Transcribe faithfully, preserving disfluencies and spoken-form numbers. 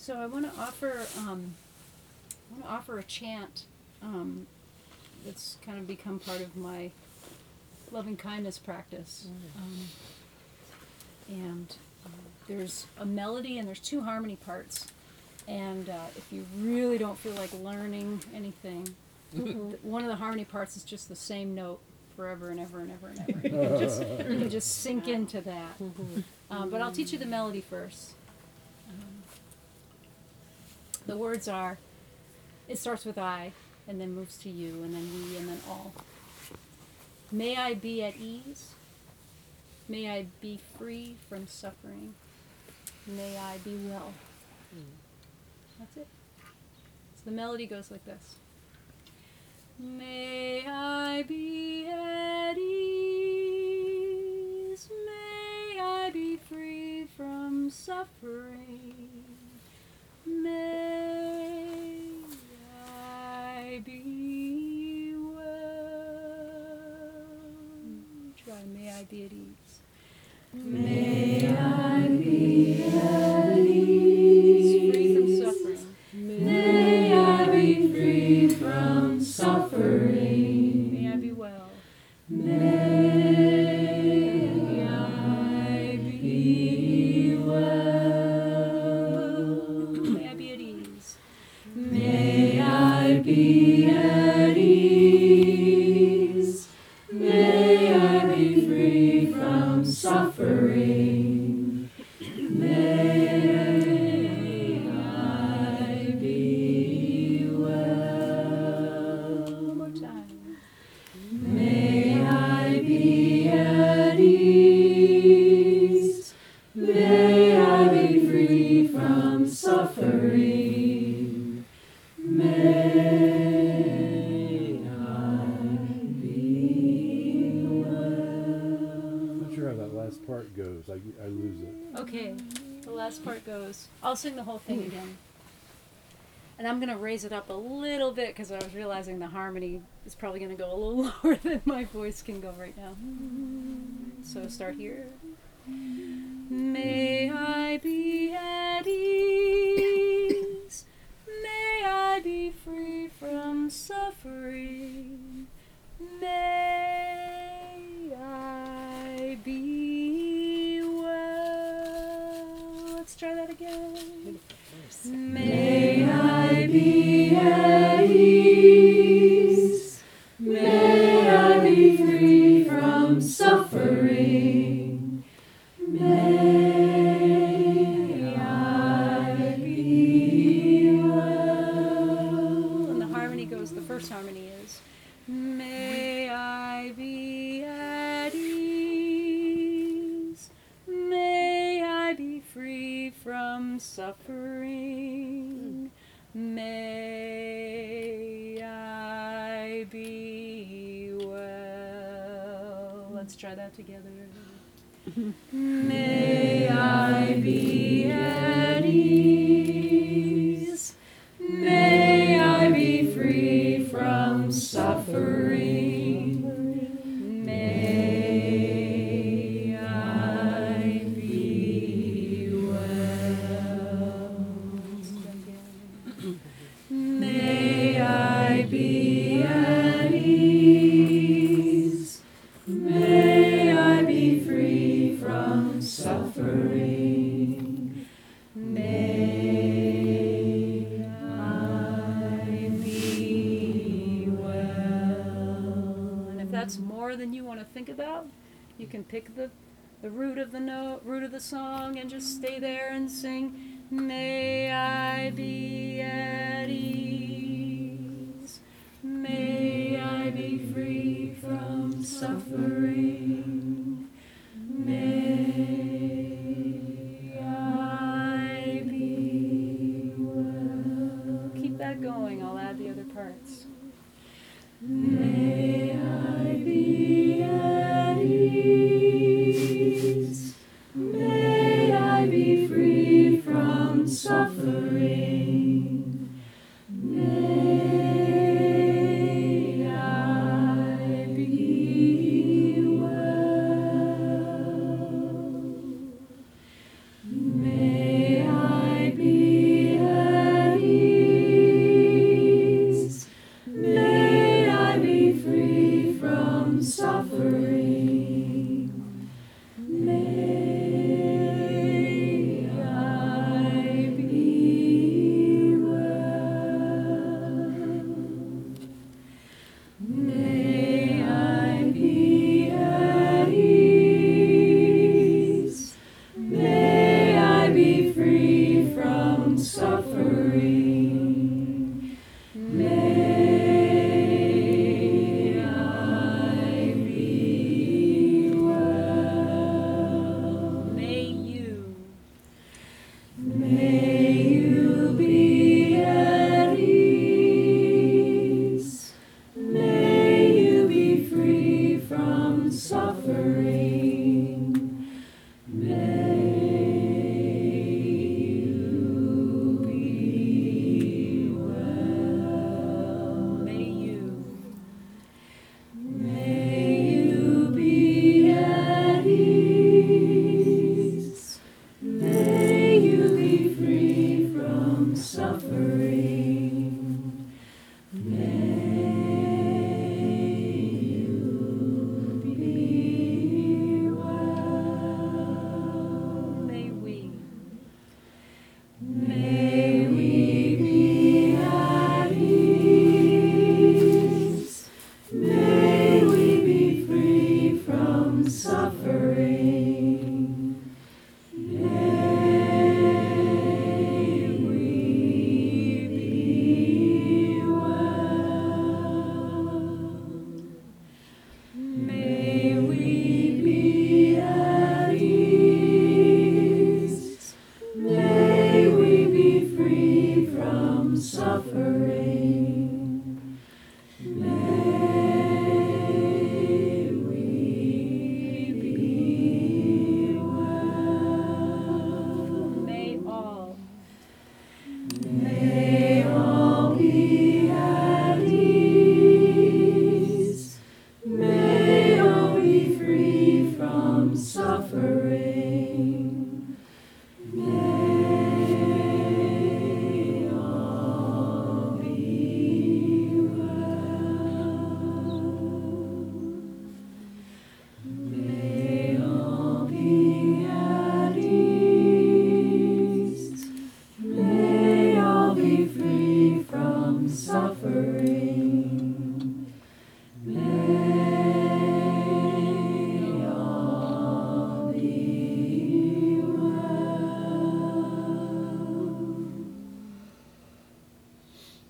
So I want to offer, um, I want to offer a chant um, that's kind of become part of my loving kindness practice. Um, and uh, there's a melody and there's two harmony parts. And uh, if you really don't feel like learning anything, Mm-hmm. th- one of the harmony parts is just the same note forever and ever and ever and ever. You can just, you can just sink into that. Um, but I'll teach you the melody first. Um, the words are, it starts with I, and then moves to you, and then we, and then all. May I be at ease. May I be free from suffering. May I be well. That's it. So the melody goes like this. May I be at ease. May I be free from suffering. May I be well. Try, may I be at ease. May I be at ease. Free from suffering. May I be free from suffering. May I be well. May I be well. May I be at ease. May I be at ease. May I be free from suffering. May I be well. One more time. May I be at ease. May I be free from suffering. May I be well. Not sure how that last part goes. I, I lose it. Okay, the last part goes. I'll sing the whole thing again. And I'm going to raise it up a little bit because I was realizing the harmony is probably going to go a little lower than my voice can go right now. So start here. May I be at ease. May I be free from suffering. May I be well. Let's try that again. May I be at ease. May I be free from suffering. May I be well. And the harmony goes, the first harmony is, may I be at ease. May I be free from suffering. May I be well. Let's try that together. May I be at ease. May I be free from suffering. May I be well. May I be at ease. May I be free from suffering. May I be well. And if that's more than you want to think about, you can pick the, the root of the note, root of the song, and just stay there and sing, may I be at ease. May I be free from suffering. May I be well. Keep that going. I'll add the other parts. May I be at ease. May I be free from suffering. May I be well. May I be suffering.